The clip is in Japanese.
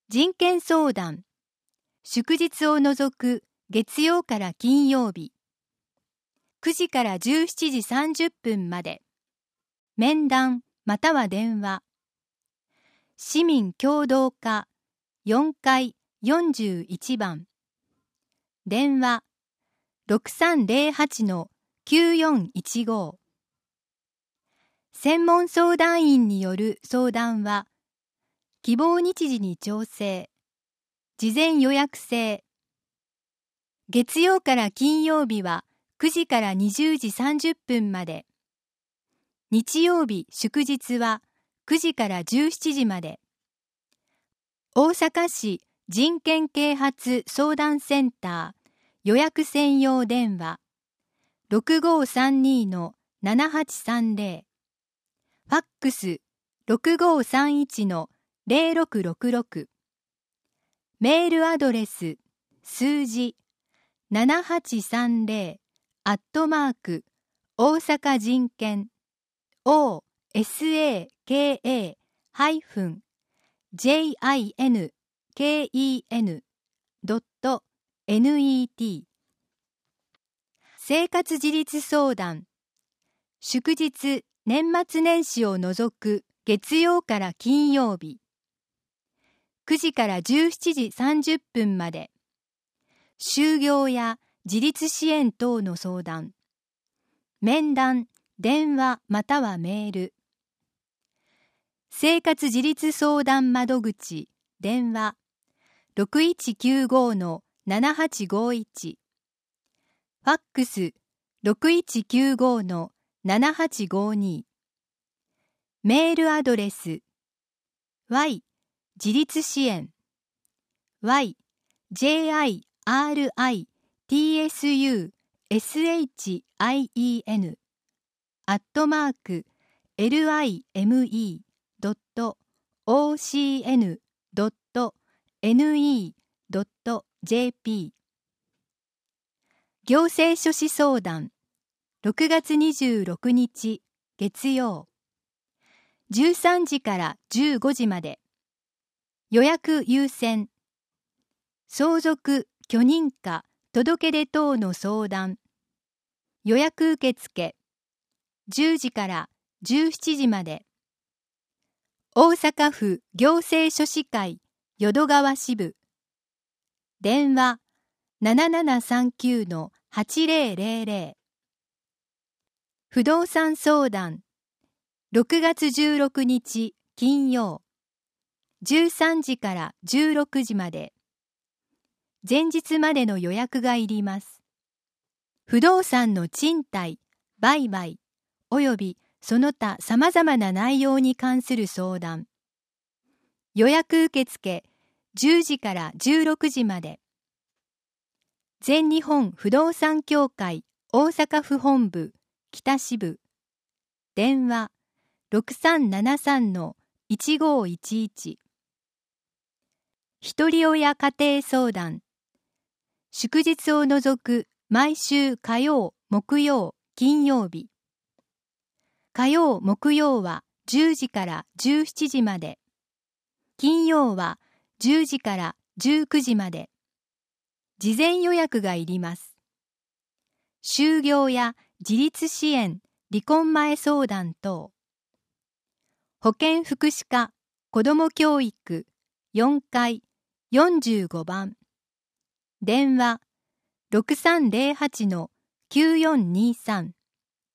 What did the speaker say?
人権相談。祝日を除く月曜から金曜日。9時から17時30分まで。面談または電話。市民共同課4階41番。電話 6308-9415。専門相談員による相談は、希望日時に調整。事前予約制。月曜から金曜日は9時から20時30分まで。日曜日祝日は9時から17時まで。大阪市人権啓発相談センター予約専用電話 6532-7830。ファックス 6531-0666。メールアドレス数字7830大阪人権 osaka-jinken.net。 生活自立相談。祝日年末年始を除く月曜から金曜日。9時から17時30分まで。就業や自立支援等の相談。面談、電話またはメール。生活自立相談窓口、電話 6195-7851。ファックス 6195-7852。メールアドレス y 自立支援 yjiricn@lime.ocn.ne.jp。 行政書士相談。6月26日月曜。13時から15時まで。予約優先。相続、許認可、届け出等の相談。予約受付。10時から17時まで。大阪府行政書士会淀川支部。電話 7739-8000。不動産相談。6月16日金曜。13時から16時まで。前日までの予約がいります。不動産の賃貸、売買、およびその他様々な内容に関する相談。予約受付10時から16時まで。全日本不動産協会大阪府本部北支部。電話 6373-1511。ひとり親家庭相談。祝日を除く毎週火曜、木曜、金曜日。火曜、木曜は10時から17時まで。金曜は10時から19時まで。事前予約がいります。就業や自立支援、離婚前相談等。保健福祉課子ども教育4階45番。電話 6308-9423。